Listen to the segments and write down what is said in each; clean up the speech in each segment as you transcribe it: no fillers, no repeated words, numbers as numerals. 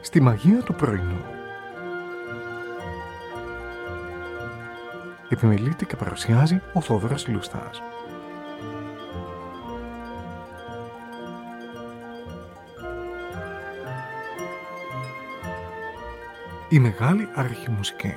στη μαγεία του πρωινού. Επιμελείται και παρουσιάζει ο Θόδωρος Λουστάς. Η μεγάλη αρχιμουσική.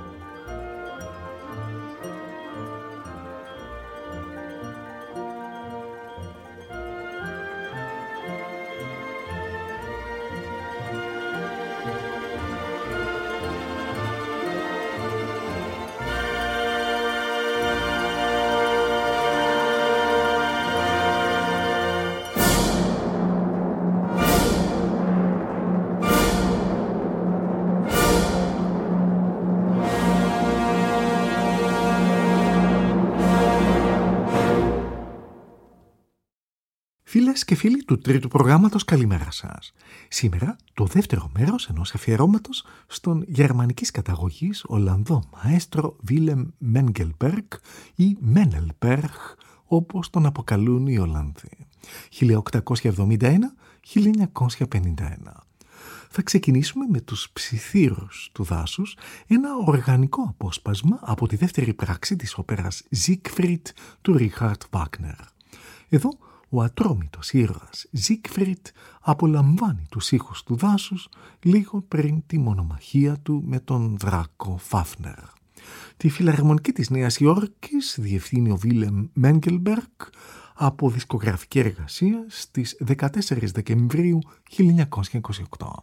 Φίλες και φίλοι του τρίτου προγράμματος, καλημέρα σας. Σήμερα το δεύτερο μέρος ενός αφιερώματος στον γερμανικής καταγωγής Ολλανδό μαέστρο Βίλεμ Μέγκελμπεργκ ή Μένελμπεργκ, όπως τον αποκαλούν οι Ολλανδοί. 1871-1951. Θα ξεκινήσουμε με τους ψιθύρους του δάσους, ένα οργανικό απόσπασμα από τη δεύτερη πράξη της όπερας Siegfried του Ρίχαρτ Βάγνερ. Εδώ ο ατρόμητος ήρωας Siegfried απολαμβάνει τους ήχους του δάσους λίγο πριν τη μονομαχία του με τον δράκο Φάφνερ. Τη φιλαρμονική της Νέας Υόρκης διευθύνει ο Βίλεμ Μέγκελμπεργκ από δισκογραφική εργασία στις 14 Δεκεμβρίου 1928.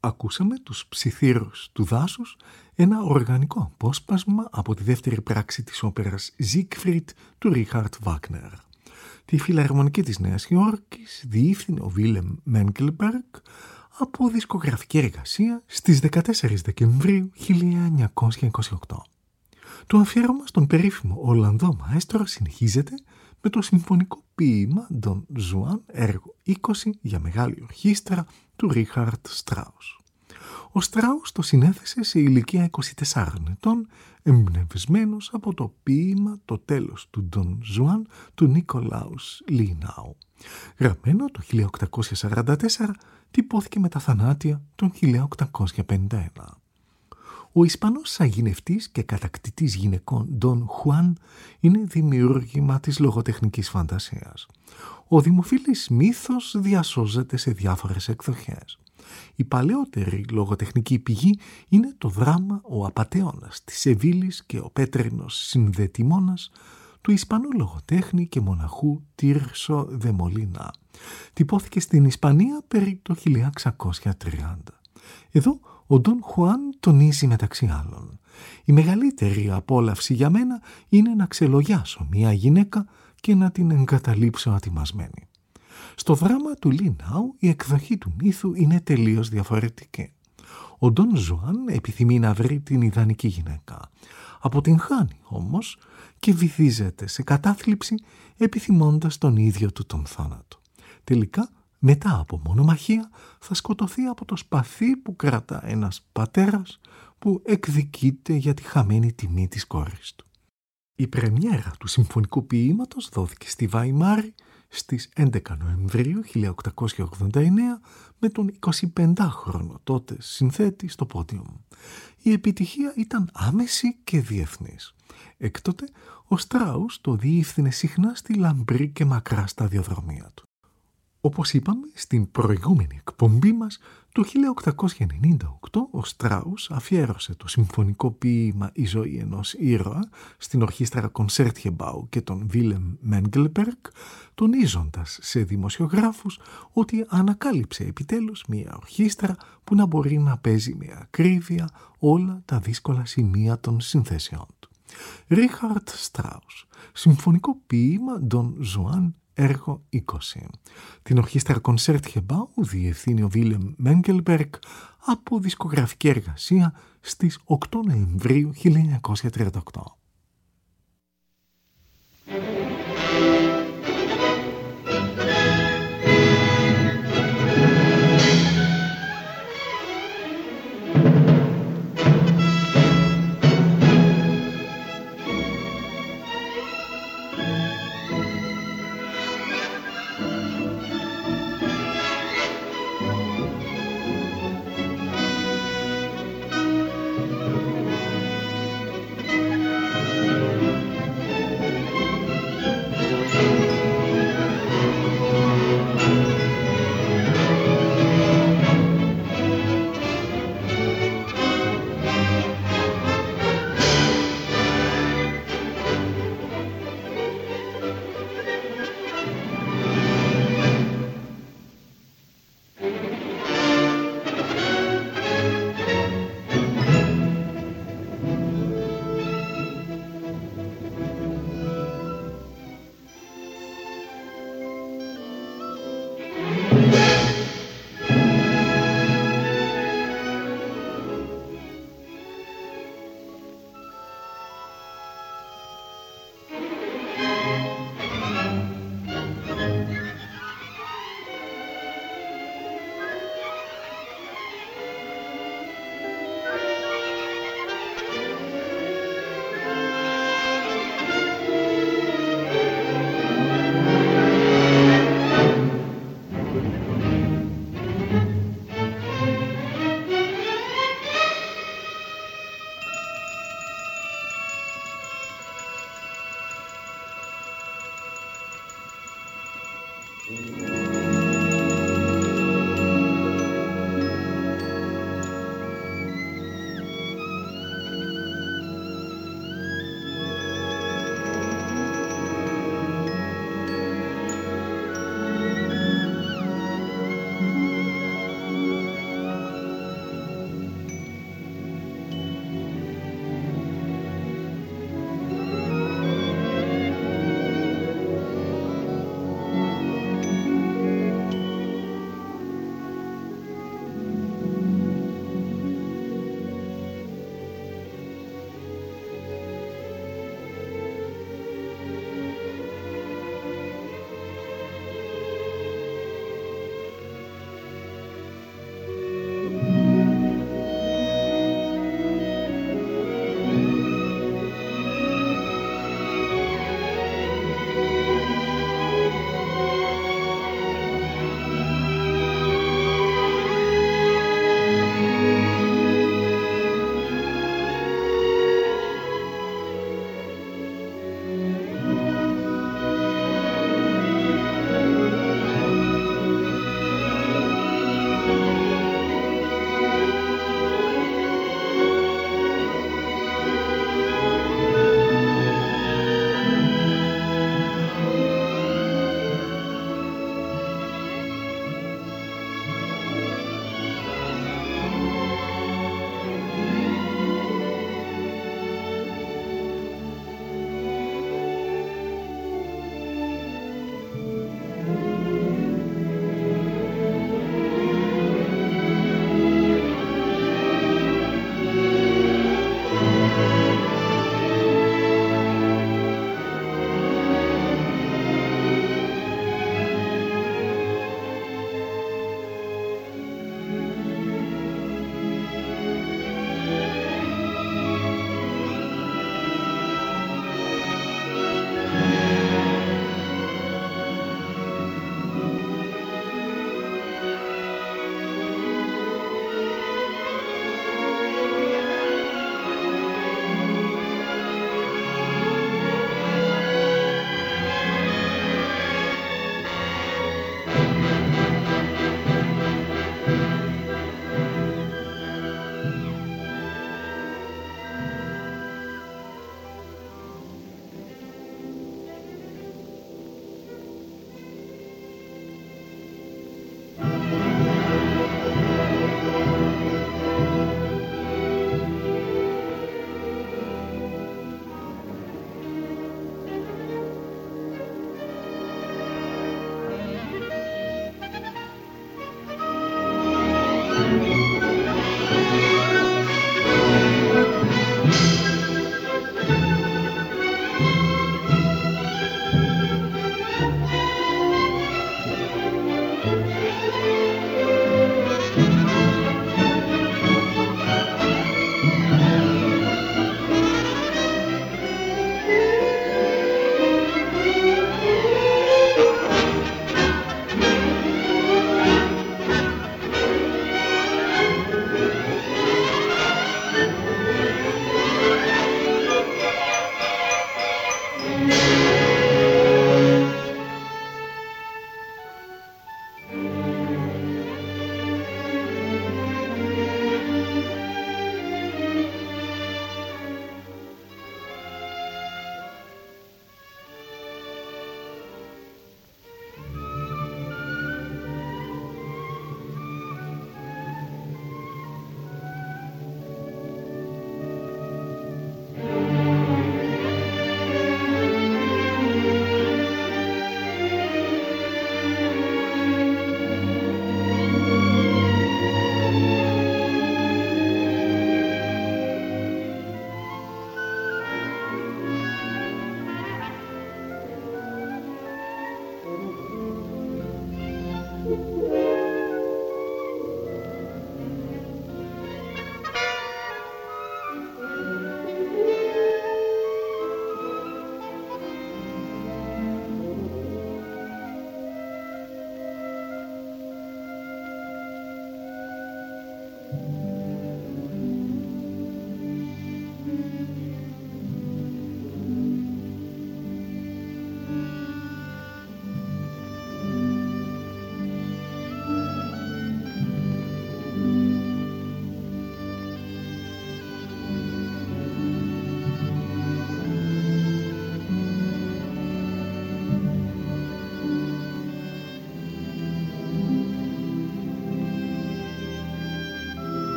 Ακούσαμε τους ψιθύρους του δάσους, ένα οργανικό απόσπασμα από τη δεύτερη πράξη της όπερας Siegfried του Ρίχαρτ Βάγνερ. Τη φιλαρμονική της Νέας Υόρκης διεύθυνε ο Βίλεμ Μένκελμπεργκ από δισκογραφική εργασία στις 14 Δεκεμβρίου 1928. Το αφιέρωμα στον περίφημο Ολλανδό μαέστρο συνεχίζεται με το συμφωνικό ποίημα Don Juan, έργο 20 για μεγάλη ορχήστρα του Ρίχαρτ Στράους. Ο Στράους το συνέθεσε σε ηλικία 24 ετών, εμπνευσμένος από το ποίημα «Το τέλος του Don Juan» του Νικολάους Λινάου. Γραμμένο το 1844, τυπώθηκε με τα θανάτια τον 1851. Ο Ισπανός σαγηνευτής και κατακτητής γυναικών Don Juan είναι δημιούργημα της λογοτεχνικής φαντασίας. Ο δημοφιλής μύθος διασώζεται σε διάφορες εκδοχές. Η παλαιότερη λογοτεχνική πηγή είναι το δράμα «Ο Απατεώνας» της Σεβίλης και ο πέτρινος συνδετημόνας του Ισπανού λογοτέχνη και μοναχού Τίρσο δε Μολίνα. Τυπώθηκε στην Ισπανία περί το 1630. Εδώ ο Ντον Χουάν τονίζει μεταξύ άλλων: «Η μεγαλύτερη απόλαυση για μένα είναι να ξελογιάσω μια γυναίκα και να την εγκαταλείψω ατιμασμένη». Στο δράμα του Λινάου η εκδοχή του μύθου είναι τελείως διαφορετική. Ο Ντον Ζουάν επιθυμεί να βρει την ιδανική γυναίκα. Αποτυγχάνει όμως και βυθίζεται σε κατάθλιψη επιθυμώντας τον ίδιο του τον θάνατο. Τελικά, μετά από μονομαχία, θα σκοτωθεί από το σπαθί που κρατά ένας πατέρας που εκδικείται για τη χαμένη τιμή της κόρης του. Η πρεμιέρα του συμφωνικού ποίηματος δόθηκε στη Βαϊμάρη στις 11 Νοεμβρίου 1889 με τον 25χρονο τότε συνθέτη στο πόντιουμ. Η επιτυχία ήταν άμεση και διεθνής. Έκτοτε, ο Στράους το διεύθυνε συχνά στη λαμπρή και μακρά σταδιοδρομία του. Όπως είπαμε στην προηγούμενη εκπομπή μας, το 1898 ο Στράους αφιέρωσε το συμφωνικό ποίημα «Η ζωή ενός ήρωα» στην ορχήστρα Κονσέρτιεμπάου και τον Βίλεμ Μένγκελμπεργκ, τονίζοντας σε δημοσιογράφους ότι ανακάλυψε επιτέλους μια ορχήστρα που να μπορεί να παίζει με ακρίβεια όλα τα δύσκολα σημεία των συνθέσεών του. Ρίχαρτ Στράους, συμφωνικό ποίημα Don Juan, έργο 20. Την ορχήστρα Κονσέρτιεμπάου διευθύνει ο Βίλεμ Μένγκελμπεργκ από δισκογραφική εργασία στις 8 Νοεμβρίου 1938.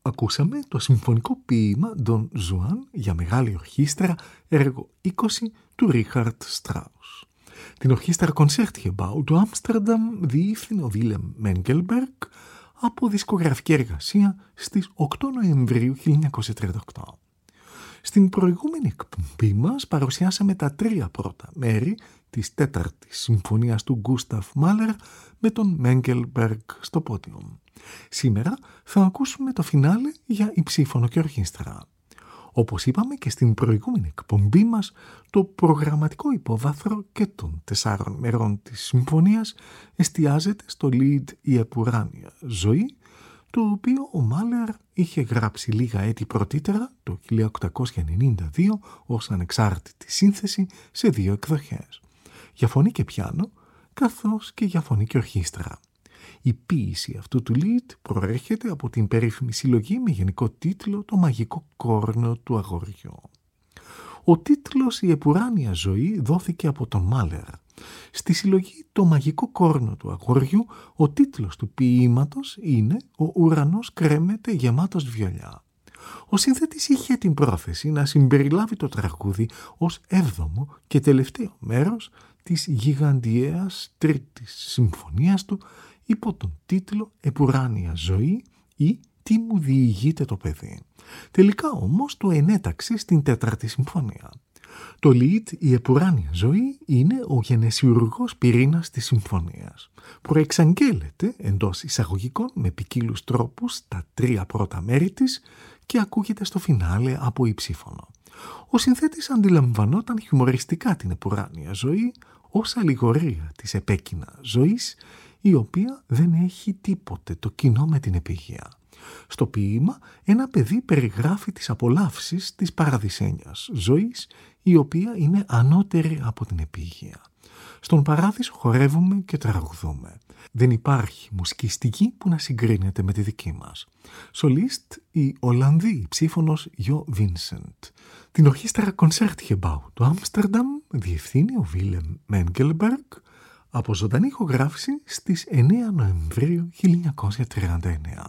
Ακούσαμε το συμφωνικό ποίημα Don Juan για μεγάλη ορχήστρα, έργο 20 του Ρίχαρτ Στράους. Την ορχήστρα Concertgebouw του Άμστερνταμ διεύθυνε ο Βίλεμ Μέγκελμπεργκ από δισκογραφική εργασία στις 8 Νοεμβρίου 1938. Στην προηγούμενη εκπομπή μας παρουσιάσαμε τα 3 πρώτα μέρη της 4ης συμφωνίας του Γκούσταφ Μάλερ με τον Μέγκελμπεργκ στο πόντιουμ. Σήμερα θα ακούσουμε το φινάλε για υψίφωνο και ορχήστρα. Όπως είπαμε και στην προηγούμενη εκπομπή μας, το προγραμματικό υπόβαθρο και των 4 μερών της συμφωνίας εστιάζεται στο lead «Η επουράνια ζωή», το οποίο ο Μάλερ είχε γράψει λίγα έτη πρωτήτερα, το 1892, ως ανεξάρτητη σύνθεση σε 2 εκδοχές, για φωνή και πιάνο, καθώς και για φωνή και ορχήστρα. Η ποίηση αυτού του lead προέρχεται από την περίφημη συλλογή με γενικό τίτλο «Το μαγικό κόρνο του αγοριού». Ο τίτλος «Η επουράνια ζωή» δόθηκε από τον Μάλερ. Στη συλλογή «Το μαγικό κόρνο του αγοριού» ο τίτλος του ποίηματος είναι «Ο ουρανός κρέμεται γεμάτος βιολιά». Ο σύνθετης είχε την πρόθεση να συμπεριλάβει το τραγούδι ως 7ο και τελευταίο μέρος της γιγαντιαίας 3ης συμφωνίας του υπό τον τίτλο «Επουράνια ζωή» ή «Τι μου διηγείται το παιδί». Τελικά όμως το ενέταξε στην 4η συμφωνία. Το lead «Η επουράνια ζωή» είναι ο γενεσιουργός πυρήνας της συμφωνίας. Προεξαγγέλλεται εντός εισαγωγικών με ποικίλους τρόπους τα 3 πρώτα μέρη της και ακούγεται στο φινάλε από υψίφωνο. Ο συνθέτης αντιλαμβανόταν χιουμοριστικά την επουράνια ζωή ως αλληγορία της επέκεινα ζωής, η οποία δεν έχει τίποτε το κοινό με την επίγεια. Στο ποίημα, ένα παιδί περιγράφει τις απολαύσεις της παραδεισένιας ζωής, η οποία είναι ανώτερη από την επίγεια. Στον παράδεισο χορεύουμε και τραγουδούμε. Δεν υπάρχει μουσική στιγμή που να συγκρίνεται με τη δική μας. Σολίστ η Ολλανδή ψήφωνος Γιο Βίνσεντ. Την ορχήστρα Concertgebouw του Άμστερνταμ διευθύνει ο Βίλεμ Μέγκελμπεργκ από ζωντανή ηχογράφηση στις 9 Νοεμβρίου 1939.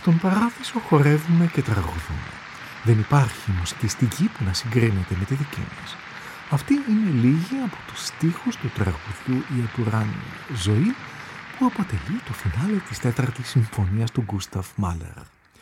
Στον παράδεισο χορεύουμε και τραγουδούμε. Δεν υπάρχει μουσικιστική που να συγκρίνεται με τη δική μας. Αυτοί είναι λίγοι από τους στίχους του τραγουδιού «Η Επουράνη Ζωή» που αποτελεί το φινάλε της τέταρτης συμφωνίας του Γκούσταφ Μάλερ.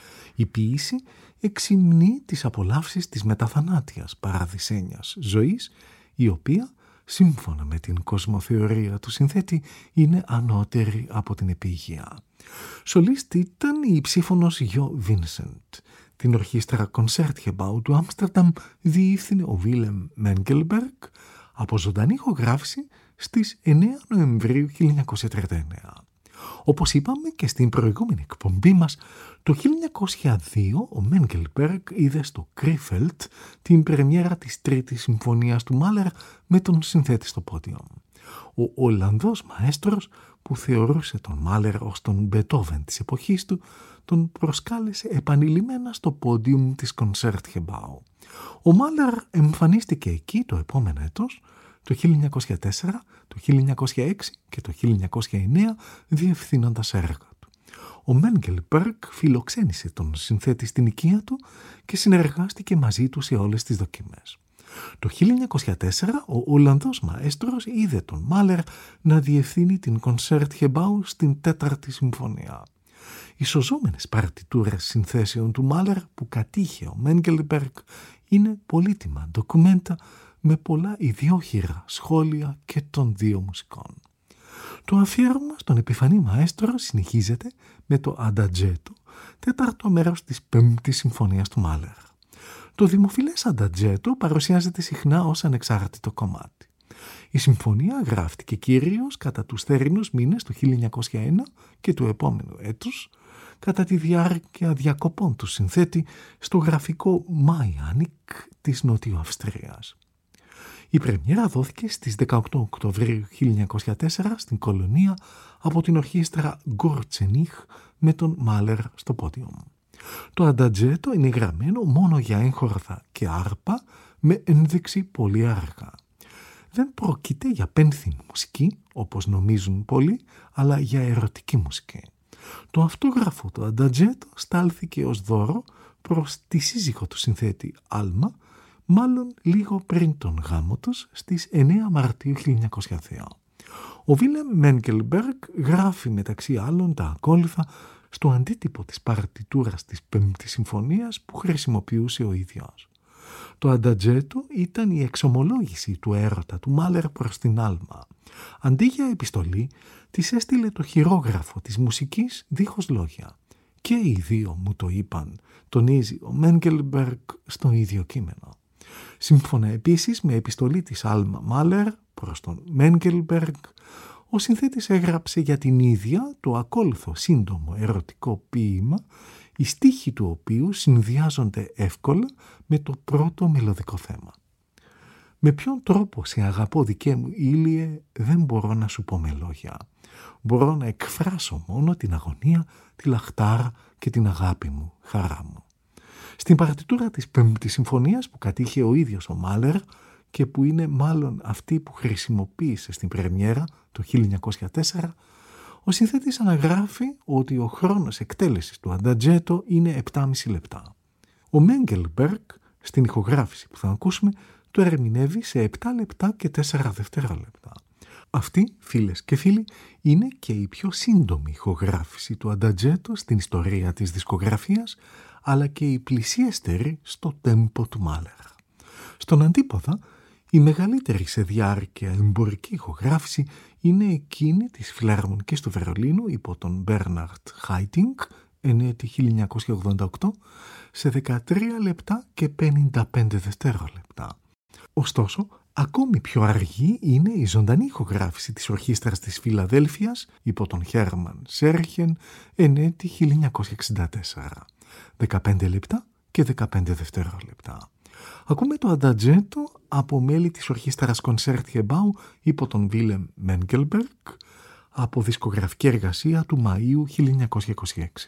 Η ποίηση εξυμνεί τις απολαύσεις της μεταθανάτιας παραδεισένιας ζωής, η οποία, σύμφωνα με την κοσμοθεωρία του συνθέτη, είναι ανώτερη από την επίγεια. Σολίστη ήταν η ψήφωνος Γιο Βίνσεντ. Την ορχήστρα Concertgebouw του Άμστερνταμ διεύθυνε ο Βίλεμ Μέγκελμπεργκ από ζωντανή ηχογράφηση στις 9 Νοεμβρίου 1939. Όπως είπαμε και στην προηγούμενη εκπομπή μας, το 1902 ο Μέγκελμπεργκ είδε στο Κρίφελτ την πρεμιέρα της τρίτης συμφωνίας του Μάλερ με τον συνθέτη στο πόντιο. Ο Ολλανδός μαέστρος, που θεωρούσε τον Μάλερ ως τον Μπετόβεν της εποχής του, τον προσκάλεσε επανειλημμένα στο πόντιουμ της Concertgebouw. Ο Μάλερ εμφανίστηκε εκεί το επόμενο έτος, το 1904, το 1906 και το 1909, διευθύνοντας έργα του. Ο Μέγκελμπεργκ φιλοξένησε τον συνθέτη στην οικία του και συνεργάστηκε μαζί του σε όλες τις δοκιμές. Το 1904 ο Ολλανδός μαέστρος είδε τον Μάλερ να διευθύνει την Concertgebouw στην τέταρτη συμφωνία. Οι σωζόμενες παρτιτούρες συνθέσεων του Μάλερ που κατήχε ο Μέγκελμπεργκ είναι πολύτιμα ντοκουμέντα με πολλά ιδιόχειρα σχόλια και των δύο μουσικών. Το αφιέρωμα στον επιφανή μαέστρο συνεχίζεται με το Αντατζέτο, τέταρτο μέρος της πέμπτης συμφωνίας του Μάλερ. Το δημοφιλές Αντατζέτο παρουσιάζεται συχνά ως ανεξάρτητο κομμάτι. Η συμφωνία γράφτηκε κυρίως κατά τους θερινούς μήνες του 1901 και του επόμενου έτους, κατά τη διάρκεια διακοπών του συνθέτη στο γραφικό Μάιανικ της Νότιου Αυστρίας. Η πρεμιέρα δόθηκε στις 18 Οκτωβρίου 1904 στην Κολονία από την ορχήστρα Γκόρτσενιχ με τον Μάλερ στο πόντιουμ. Το Αντατζέτο είναι γραμμένο μόνο για έγχορδα και άρπα με ένδειξη πολύ αργά. Δεν πρόκειται για πένθινη μουσική, όπως νομίζουν πολλοί, αλλά για ερωτική μουσική. Το αυτόγραφο του Αντατζέτο στάλθηκε ως δώρο προς τη σύζυγο του συνθέτη Άλμα, μάλλον λίγο πριν τον γάμο τους, στις 9 Μαρτίου 1902. Ο Βίλεμ Μέγκελμπεργκ γράφει μεταξύ άλλων τα ακόλουθα στο αντίτυπο της παρτιτούρας της Πέμπτης Συμφωνίας που χρησιμοποιούσε ο ίδιος. Το Αντατζέτο ήταν η εξομολόγηση του έρωτα του Μάλερ προς την Άλμα. Αντί για επιστολή, της έστειλε το χειρόγραφο της μουσικής δίχως λόγια. Και οι δύο μου το είπαν, τονίζει ο Μέγκελμπεργκ στο ίδιο κείμενο. Σύμφωνα επίσης με επιστολή της Άλμα Μάλερ προς τον Μέγκελμπεργκ, ο συνθέτης έγραψε για την ίδια το ακόλουθο σύντομο ερωτικό ποίημα, οι στίχοι του οποίου συνδυάζονται εύκολα με το πρώτο μελωδικό θέμα. «Με ποιον τρόπο σε αγαπώ δικέ μου ήλιε δεν μπορώ να σου πω με λόγια. Μπορώ να εκφράσω μόνο την αγωνία, τη λαχτάρα και την αγάπη μου, χαρά μου». Στην παρτιτούρα της Πέμπτης Συμφωνίας που κατήχε ο ίδιος ο Μάλερ και που είναι μάλλον αυτή που χρησιμοποίησε στην πρεμιέρα το 1904, ο συνθέτης αναγράφει ότι ο χρόνος εκτέλεσης του Αντατζέτο είναι 7,5 λεπτά. Ο Μέγκελμπεργκ στην ηχογράφηση που θα ακούσουμε το ερμηνεύει σε 7 λεπτά και 4 δευτερόλεπτα. Αυτή, φίλες και φίλοι, είναι και η πιο σύντομη ηχογράφηση του Αντατζέτο στην ιστορία της δισκογραφίας, αλλά και η πλησιέστερη στο τέμπο του Μάλερ. Στον αντίποδα, η μεγαλύτερη σε διάρκεια εμπορική ηχογράφηση είναι εκείνη της Φιλαρμονικής του Βερολίνου υπό τον Μπέρναρτ Χάιτινγκ, ενέτη 1988, σε 13 λεπτά και 55 δευτερόλεπτα. Ωστόσο, ακόμη πιο αργή είναι η ζωντανή ηχογράφηση της Ορχήστρας της Φιλαδέλφειας υπό τον Χέρμαν Σέρχεν, ενέτη 1964, 15 λεπτά και 15 δευτερόλεπτα. Ακούμε το Αντατζέτο από μέλη της Ορχήστρας Concertgebouw υπό τον Βίλεμ Μέγκελμπεργκ από δισκογραφική εργασία του Μαΐου 1926.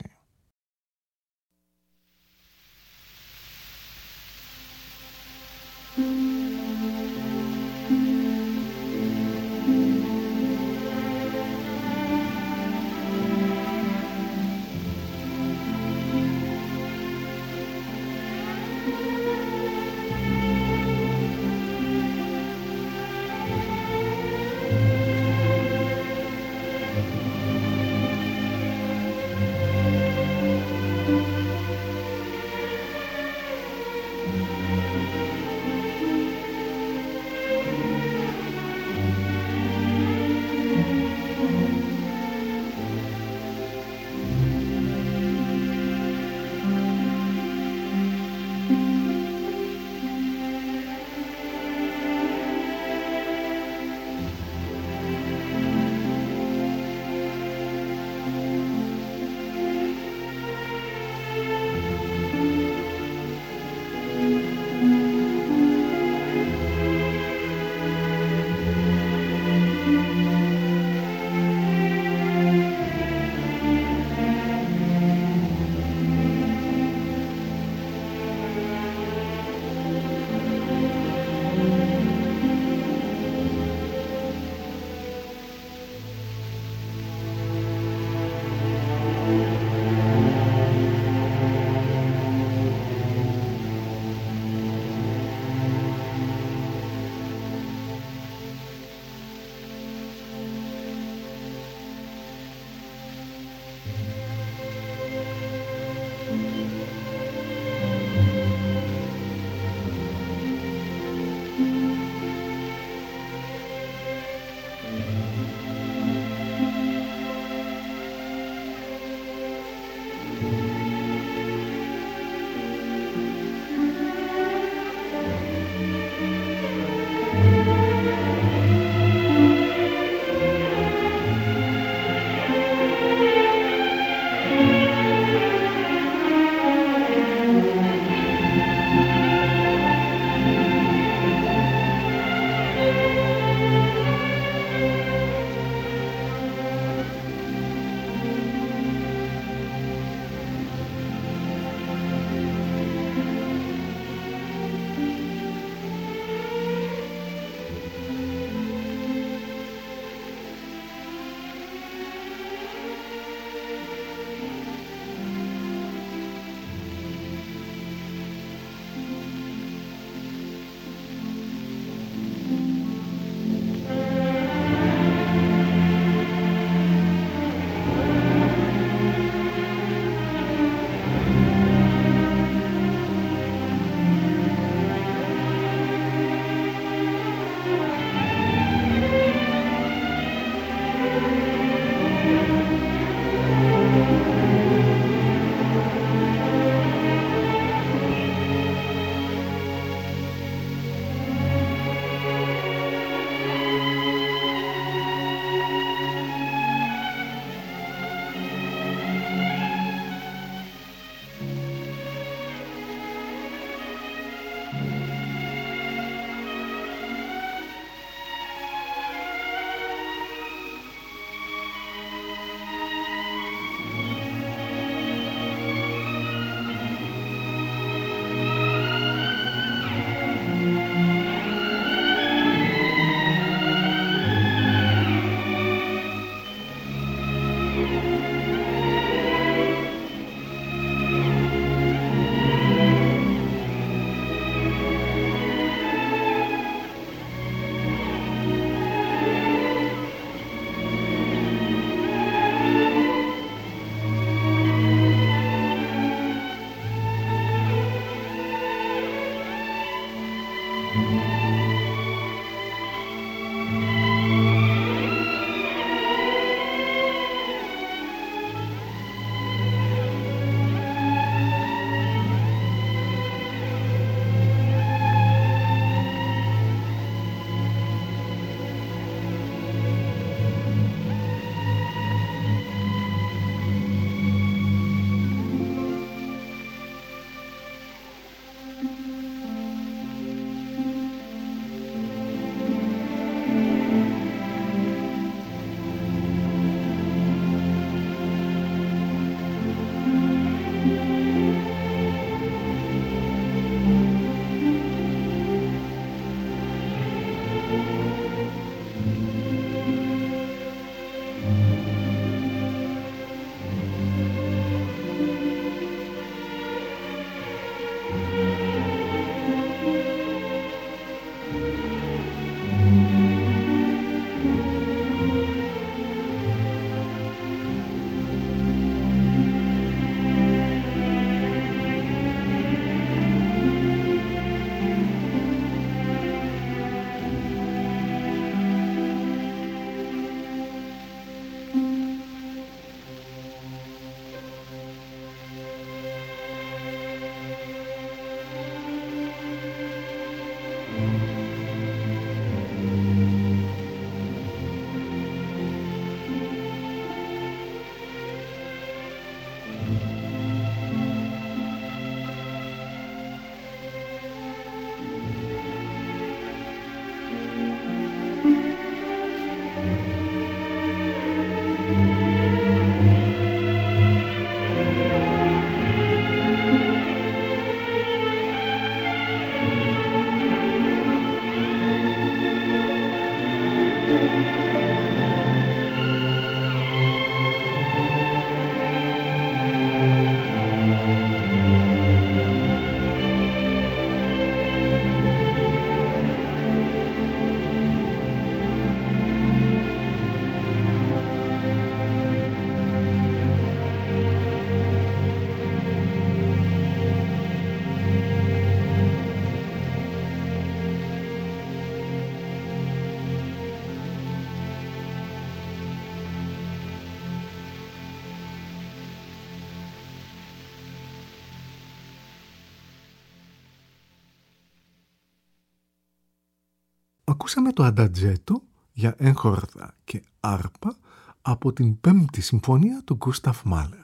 Ακούσαμε το αντατζέτο για έγχορδα και άρπα από την 5η συμφωνία του Γκούσταφ Μάλερ.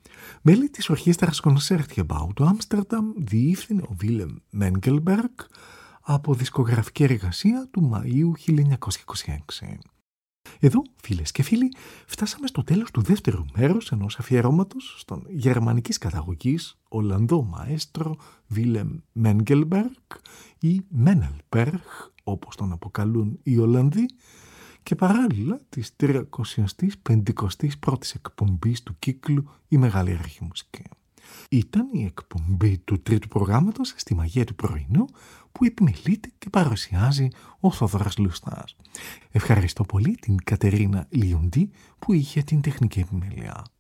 Μέλη της ορχήστρας Concertgebouw του Άμστερνταμ διεύθυνε ο Βίλεμ Μέγκελμπεργκ από δισκογραφική εργασία του Μαΐου 1926. Εδώ, φίλες και φίλοι, φτάσαμε στο τέλος του δεύτερου μέρους ενός αφιερώματος στον γερμανικής καταγωγής Ολλανδό μαέστρο Βίλεμ Μέγκελμπεργκ ή Μένελμπεργκ, όπως τον αποκαλούν οι Ολλανδοί, και παράλληλα της 351ης εκπομπής του κύκλου «Η Μεγάλη Αρχή Μουσική». Ήταν η εκπομπή του τρίτου προγράμματος στη Μαγεία του Πρωινού που επιμελείται και παρουσιάζει ο Θόδωρας Λουστάς. Ευχαριστώ πολύ την Κατερίνα Λιοντή που είχε την τεχνική επιμέλεια.